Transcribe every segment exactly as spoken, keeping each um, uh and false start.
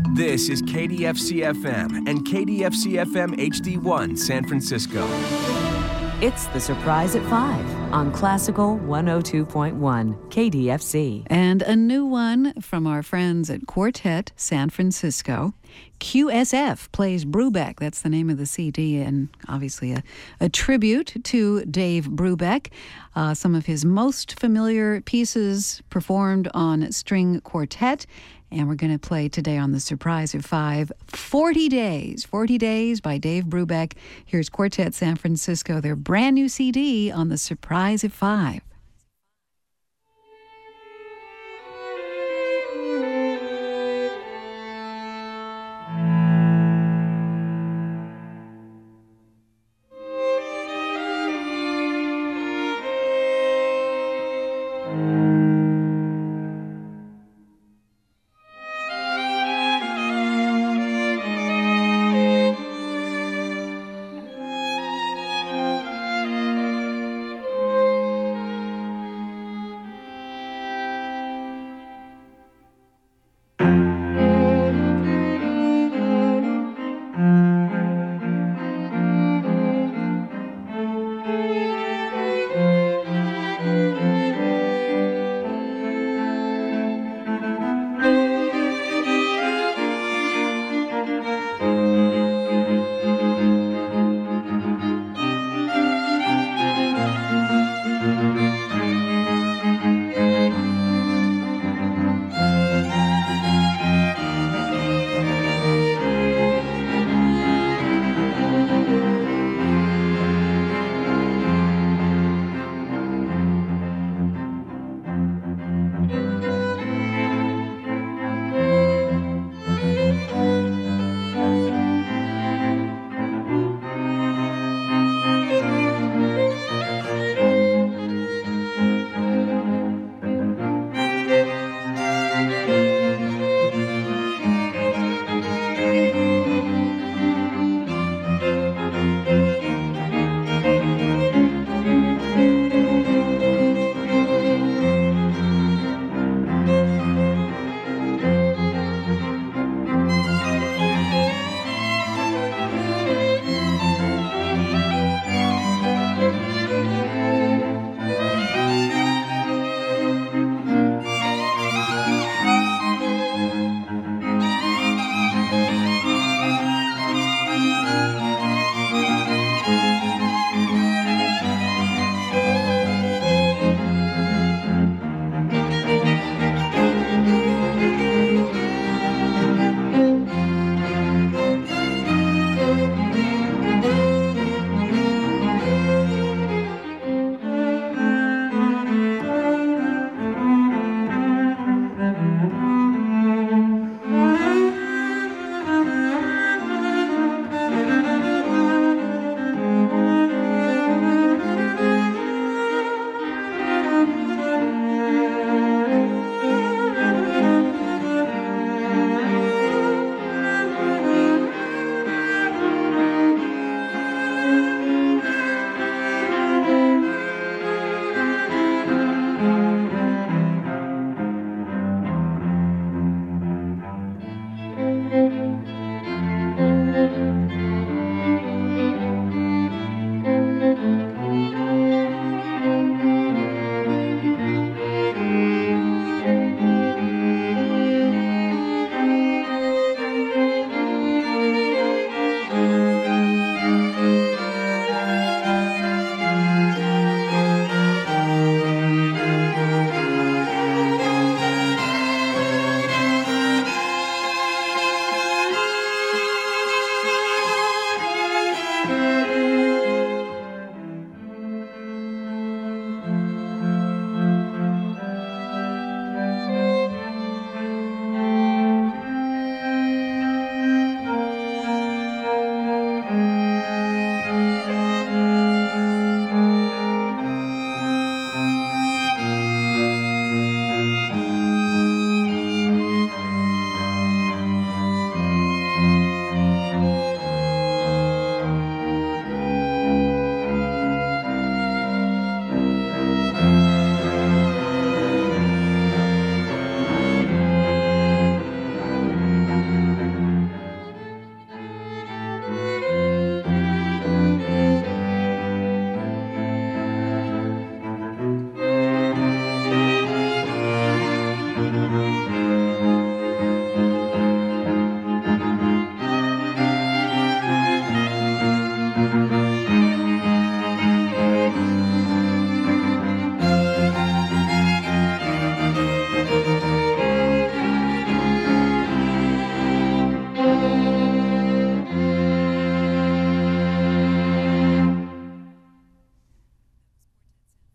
This is K D F C F M and K D F C F M H D one San Francisco. It's The Surprise at five on Classical one oh two point one K D F C. And a new one from our friends at Quartet San Francisco. Q S F plays Brubeck. That's the name of the C D, and obviously a, a tribute to Dave Brubeck. Uh, some of his most familiar pieces performed on string quartet. And we're going to play today on The Surprise of Five, forty days. forty days by Dave Brubeck. Here's Quartet San Francisco, their brand new C D on The Surprise of Five.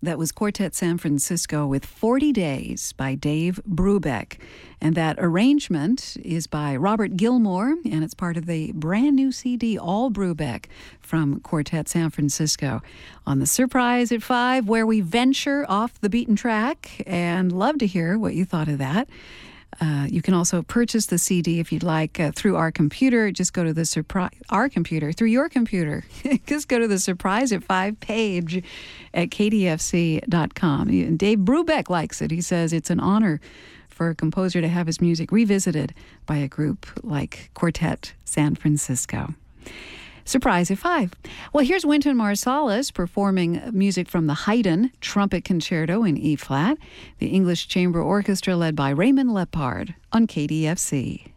That was Quartet San Francisco with forty days by Dave Brubeck. And that arrangement is by Robert Gilmore, and it's part of the brand new C D, All Brubeck, from Quartet San Francisco. On the Surprise at five, where we venture off the beaten track, and love to hear what you thought of that. Uh, you can also purchase the C D if you'd like uh, through our computer. Just go to the surprise, our computer, through your computer. Just go to the Surprise at five page at K D F C dot com. And Dave Brubeck likes it. He says it's an honor for a composer to have his music revisited by a group like Quartet San Francisco. Surprise at five. Well, here's Wynton Marsalis performing music from the Haydn Trumpet Concerto in E-flat, the English Chamber Orchestra led by Raymond Lepard on K D F C.